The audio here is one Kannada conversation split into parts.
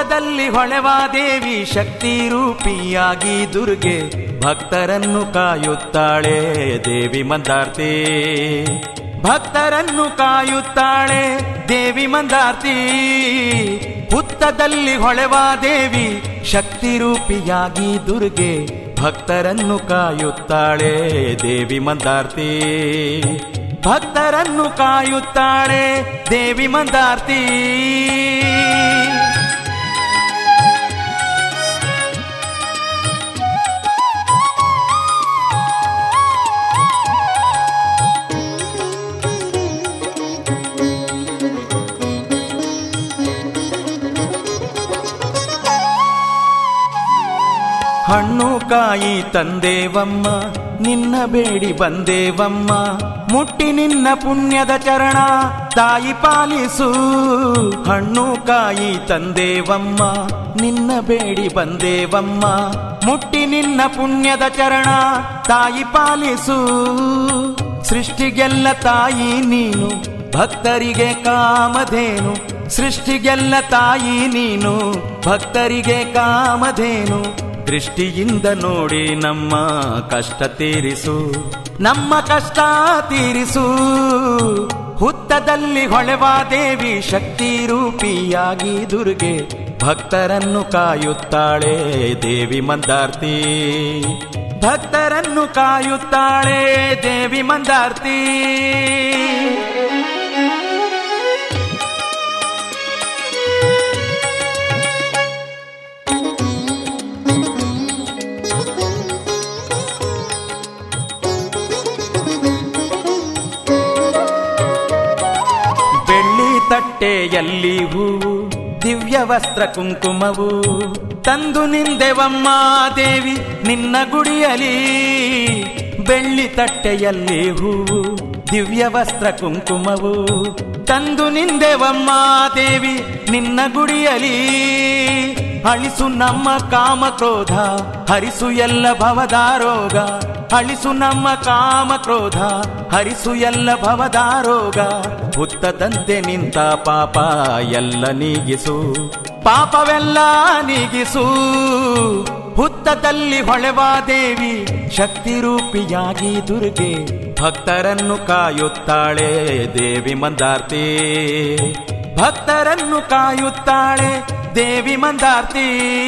ಹುತ್ತದಲ್ಲಿ ಹೊಳೆವ ದೇವಿ ಶಕ್ತಿ ರೂಪಿಯಾಗಿ ದುರ್ಗೆ ಭಕ್ತರನ್ನು ಕಾಯುತ್ತಾಳೆ ದೇವಿ ಮಂದಾರ್ತಿ. ಭಕ್ತರನ್ನು ಕಾಯುತ್ತಾಳೆ ದೇವಿ ಮಂದಾರ್ತಿ. ಹುತ್ತದಲ್ಲಿ ಹೊಳೆವ ದೇವಿ ಶಕ್ತಿ ರೂಪಿಯಾಗಿ ದುರ್ಗೆ ಭಕ್ತರನ್ನು ಕಾಯುತ್ತಾಳೆ ದೇವಿ ಮಂದಾರ್ತಿ. ಭಕ್ತರನ್ನು ಕಾಯುತ್ತಾಳೆ ದೇವಿ ಮಂದಾರ್ತಿ. ಹಣ್ಣು ಕಾಯಿ ತಂದೇವಮ್ಮ ನಿನ್ನ ಬೇಡಿ ಬಂದೇವಮ್ಮ, ಮುಟ್ಟಿ ನಿನ್ನ ಪುಣ್ಯದ ಚರಣ ತಾಯಿ ಪಾಲಿಸು. ಹಣ್ಣು ಕಾಯಿ ತಂದೇವಮ್ಮ ನಿನ್ನ ಬೇಡಿ ಬಂದೇವಮ್ಮ, ಮುಟ್ಟಿ ನಿನ್ನ ಪುಣ್ಯದ ಚರಣ ತಾಯಿ ಪಾಲಿಸು. ಸೃಷ್ಟಿಗೆಲ್ಲ ತಾಯಿ ನೀನು ಭಕ್ತರಿಗೆ ಕಾಮಧೇನು, ಸೃಷ್ಟಿಗೆಲ್ಲ ತಾಯಿ ನೀನು ಭಕ್ತರಿಗೆ ಕಾಮಧೇನು. ದೃಷ್ಟಿಯಿಂದ ನೋಡಿ ನಮ್ಮ ಕಷ್ಟ ತೀರಿಸು, ನಮ್ಮ ಕಷ್ಟ ತೀರಿಸು. ಹುತ್ತದಲ್ಲಿ ಹೊಳೆವ ದೇವಿ ಶಕ್ತಿ ರೂಪಿಯಾಗಿ ದುರ್ಗೆ ಭಕ್ತರನ್ನು ಕಾಯುತ್ತಾಳೆ ದೇವಿ ಮಂದಾರ್ತಿ. ಭಕ್ತರನ್ನು ಕಾಯುತ್ತಾಳೆ ದೇವಿ ಮಂದಾರ್ತಿ. ತಟ್ಟೆಯಲ್ಲಿ ಹೂವು ದಿವ್ಯ ವಸ್ತ್ರ ಕುಂಕುಮವು ತಂದು ನಿಂದೆವಮ್ಮ ದೇವಿ ನಿನ್ನ ಗುಡಿಯಲಿ. ಬೆಳ್ಳಿ ತಟ್ಟೆಯಲ್ಲಿ ಹೂವು ದಿವ್ಯ ವಸ್ತ್ರ ಕುಂಕುಮವು ತಂದು ನಿಂದೆವಮ್ಮ ದೇವಿ ನಿನ್ನ ಗುಡಿಯಲಿ. ಅಳಿಸು ನಮ್ಮ ಕಾಮ ಕ್ರೋಧ ಹರಿಸು ಎಲ್ಲ ಭವದಾರೋಗ, ಅಳಿಸು ನಮ್ಮ ಕಾಮ ಕ್ರೋಧ ಹರಿಸು ಎಲ್ಲ ಭವದಾರೋಗ. ಹುತ್ತದಂತೆ ನಿಂತ ಪಾಪ ಎಲ್ಲ ನೀಗಿಸು, ಪಾಪವೆಲ್ಲ ನೀಗಿಸು. ಹುತ್ತದಲ್ಲಿ ಹೊಳೆವ ದೇವಿ ಶಕ್ತಿ ರೂಪಿಯಾಗಿ ದುರ್ಗೆ ಭಕ್ತರನ್ನು ಕಾಯುತ್ತಾಳೆ ದೇವಿ ಮಂದಾರ್ತಿ. ಭಕ್ತರನ್ನು ಕಾಯುತ್ತಾಳೆ ದೇವಿ ಮಂದಾರ್ತಿ.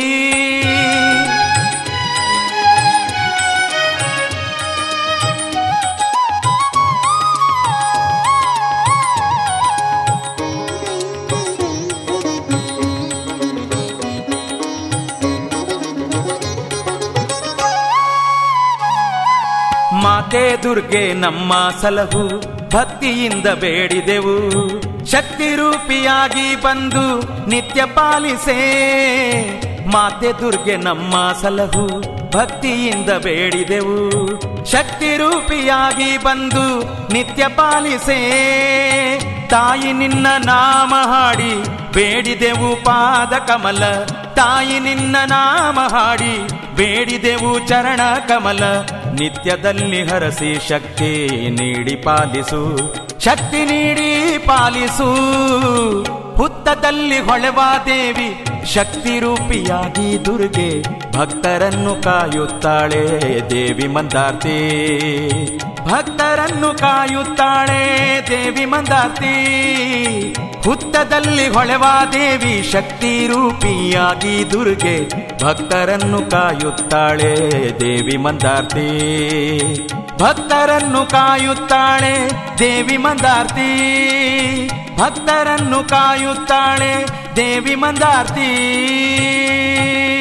ಮಾತೆ ದುರ್ಗೆ ನಮ್ಮ ಸಲಹು ಭಕ್ತಿಯಿಂದ ಬೇಡಿದೆವು, ಶಕ್ತಿ ರೂಪಿಯಾಗಿ ಬಂದು ನಿತ್ಯ ಪಾಲಿಸೆ. ಮಾತೆ ದುರ್ಗೆ ನಮ್ಮ ಸಲಹು ಭಕ್ತಿಯಿಂದ ಬೇಡಿದೆವು, ಶಕ್ತಿ ರೂಪಿಯಾಗಿ ಬಂದು ನಿತ್ಯ ಪಾಲಿಸೆ. ತಾಯಿ ನಿನ್ನ ನಾಮ ಹಾಡಿ ಬೇಡಿದೆವು ಪಾದ ಕಮಲ, ತಾಯಿ ನಿನ್ನ ನಾಮ ಹಾಡಿ ಬೇಡಿದೆವು ಚರಣ ಕಮಲ. ನಿತ್ಯದಲ್ಲಿ ಹರಸಿ ಶಕ್ತಿ ನೀಡಿ ಪಾಲಿಸು, ಶಕ್ತಿ ನೀಡಿ ಪಾಲಿಸು. ಹುತ್ತದಲ್ಲಿ ಹೊಳೆವ ದೇವಿ ಶಕ್ತಿ ರೂಪಿಯಾಗಿ ದುರ್ಗೆ ಭಕ್ತರನ್ನು ಕಾಯುತ್ತಾಳೆ ದೇವಿ ಮಂದಾರ್ತಿ. ಭಕ್ತರನ್ನು ಕಾಯುತ್ತಾಳೆ ದೇವಿ ಮಂದಾರ್ತಿ. ಹುತ್ತದಲ್ಲಿ ಹೊಳೆವ ದೇವಿ ಶಕ್ತಿ ರೂಪಿಯಾಗಿ ದುರ್ಗೆ ಭಕ್ತರನ್ನು ಕಾಯುತ್ತಾಳೆ ದೇವಿ ಮಂದಾರ್ತಿ. ಭಕ್ತರನ್ನು ಕಾಯುತ್ತಾಳೆ ದೇವಿ ಮಂದಾರ್ತಿ. ಭಕ್ತರನ್ನು ಕಾಯುತ್ತಾಳೆ ದೇವಿ ಮಂದಾರ್ತಿ.